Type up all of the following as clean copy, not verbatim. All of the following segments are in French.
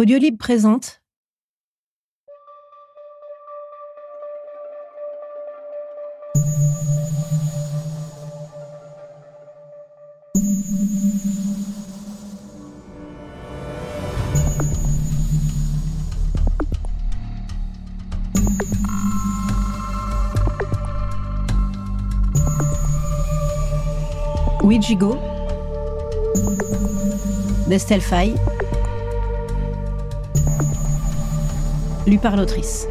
Audiolib présente Ouijigo d'Estelle Faye, lu par l'autrice.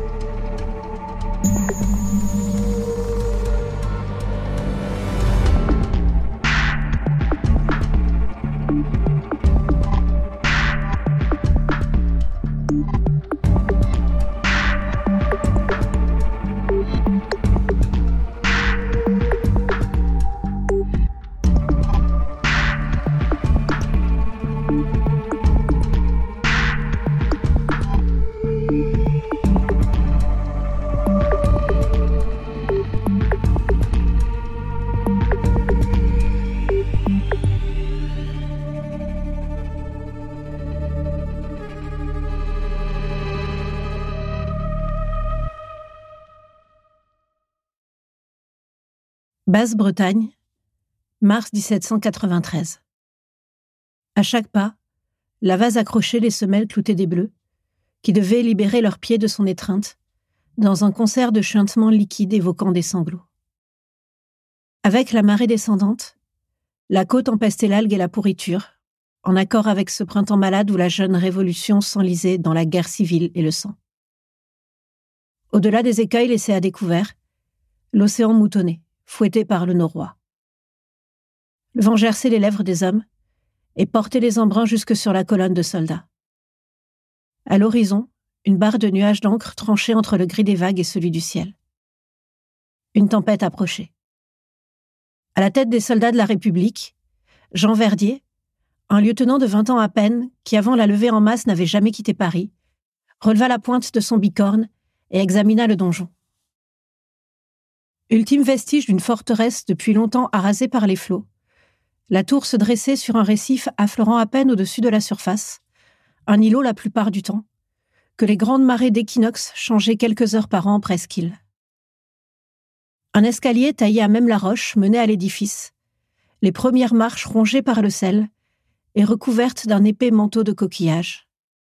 Basse-Bretagne, mars 1793. À chaque pas, la vase accrochait les semelles cloutées des bleus, qui devaient libérer leurs pieds de son étreinte, dans un concert de chuintements liquides évoquant des sanglots. Avec la marée descendante, la côte empestait l'algue et la pourriture, en accord avec ce printemps malade où la jeune révolution s'enlisait dans la guerre civile et le sang. Au-delà des écueils laissés à découvert, l'océan moutonnait, fouetté par le noroît. Le vent gerçait les lèvres des hommes et portait les embruns jusque sur la colonne de soldats. À l'horizon, une barre de nuages d'encre tranchait entre le gris des vagues et celui du ciel. Une tempête approchait. À la tête des soldats de la République, Jean Verdier, un lieutenant de 20 ans à peine, qui avant la levée en masse n'avait jamais quitté Paris, releva la pointe de son bicorne et examina le donjon. Ultime vestige d'une forteresse depuis longtemps arasée par les flots, la tour se dressait sur un récif affleurant à peine au-dessus de la surface, un îlot la plupart du temps, que les grandes marées d'équinoxe changeaient quelques heures par an en presqu'île. Un escalier taillé à même la roche menait à l'édifice, les premières marches rongées par le sel et recouvertes d'un épais manteau de coquillages.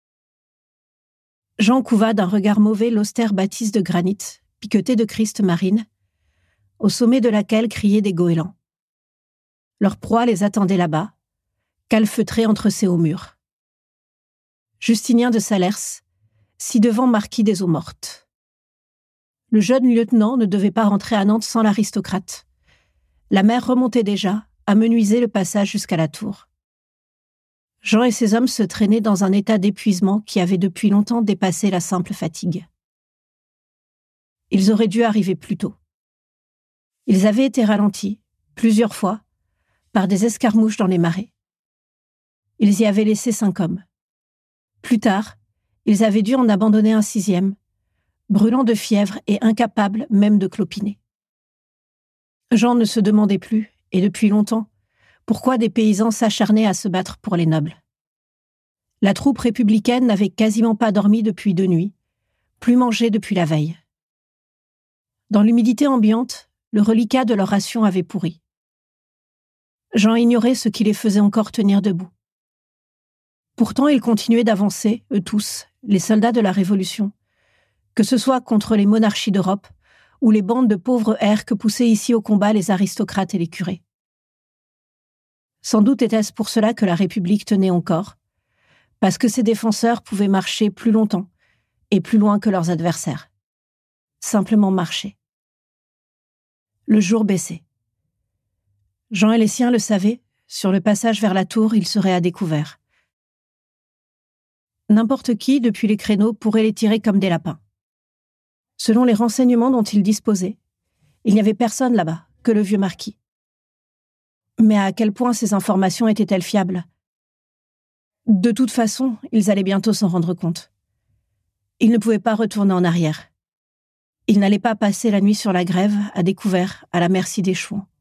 Jean couva d'un regard mauvais l'austère bâtisse de granit, piquetée de Christ marine, au sommet de laquelle criaient des goélands. Leur proie les attendait là-bas, calfeutrée entre ces hauts murs. Justinien de Salers, ci-devant marquis des Eaux-Mortes. Le jeune lieutenant ne devait pas rentrer à Nantes sans l'aristocrate. La mer remontait déjà, amenuisait le passage jusqu'à la tour. Jean et ses hommes se traînaient dans un état d'épuisement qui avait depuis longtemps dépassé la simple fatigue. Ils auraient dû arriver plus tôt. Ils avaient été ralentis, plusieurs fois, par des escarmouches dans les marais. Ils y avaient laissé 5 hommes. Plus tard, ils avaient dû en abandonner un 6e, brûlant de fièvre et incapable même de clopiner. Jean ne se demandait plus, et depuis longtemps, pourquoi des paysans s'acharnaient à se battre pour les nobles. La troupe républicaine n'avait quasiment pas dormi depuis 2 nuits, plus mangé depuis la veille. Dans l'humidité ambiante, le reliquat de leur ration avait pourri. Jean ignorait ce qui les faisait encore tenir debout. Pourtant, ils continuaient d'avancer, eux tous, les soldats de la Révolution, que ce soit contre les monarchies d'Europe ou les bandes de pauvres airs que poussaient ici au combat les aristocrates et les curés. Sans doute était-ce pour cela que la République tenait encore, parce que ses défenseurs pouvaient marcher plus longtemps et plus loin que leurs adversaires. Simplement marcher. Le jour baissait. Jean et les siens le savaient, sur le passage vers la tour, ils seraient à découvert. N'importe qui, depuis les créneaux, pourrait les tirer comme des lapins. Selon les renseignements dont ils disposaient, il n'y avait personne là-bas, que le vieux marquis. Mais à quel point ces informations étaient-elles fiables ? De toute façon, ils allaient bientôt s'en rendre compte. Ils ne pouvaient pas retourner en arrière. Ils n'allaient pas passer la nuit sur la grève, à découvert, à la merci des chouans.